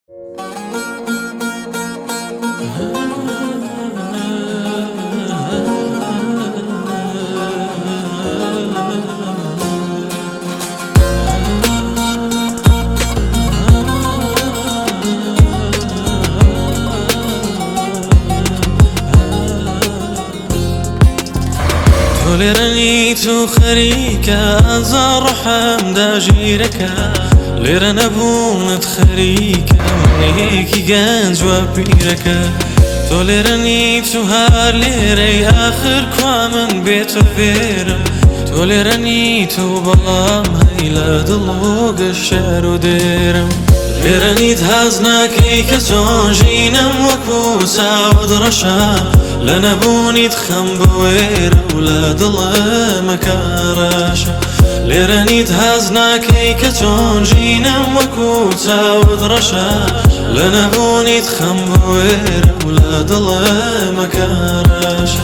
لێرەنی تو خەریکە ئازار ڕەحەمدا ژیرەکە لێرە نەبوونت خەریکە منێکی گەنج وە پیرەکە تۆ لێرەنی تو هەر لێرەی ئاخر کوا من بێتە فێرم تۆ لێرەنی تو بەڵام هەی لە دڵ و گەشەر و دێرم لێرەنیت هەز ناکەی کە چۆن ژینم وەکو چاوت ڕەشە لە نەبوونیت خەم بوێرە و لە دڵەمەکە ڕەشە لێرەنیت هەز ناکەی کە چۆن ژینم وەکو چاوت ڕەشە لە نەبوونیت خەم بوێرە و لە دڵەمەکە ڕەشە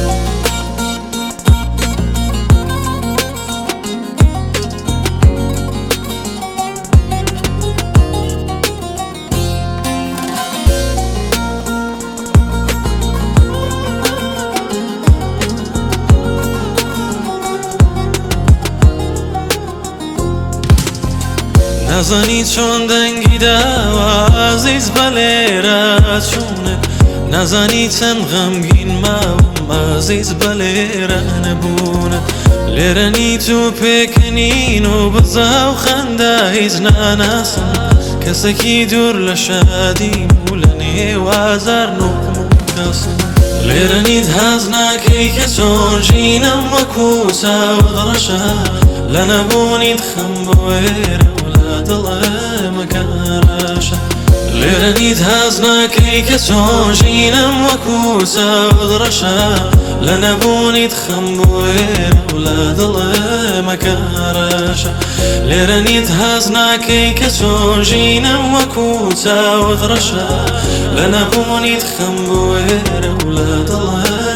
نازانی چۆن دەنگی داوە ئازیز بە لێرە چوونت نازانی چەند غەمگین ماوم ئازیز بە لێرە نەبوونت لێرەنی تو پێکەنین و بزا و خەندا هیچ ناناسم کەسێکی دوور لە شادیم و لە نێوازار نوکم و کەسم لێرەنیت هەز ناکەی کە چۆن ژینم وەکو چاوت ڕەشە لە نەبوونیت خەم بوێرە دڵەمەکە ڕەشە لێرەنیت هەز ناکەی کە چۆن ژینم وەکو چاوت ڕەشە لە نەبوونیت خەم بوێرە و لە دڵەمەکە ڕەشە لێرەنیت هەز ناکەی کە چۆن ژینم وەکو چاوت ڕەشە لە نەبوونیت خەم بوێرە و لە دڵە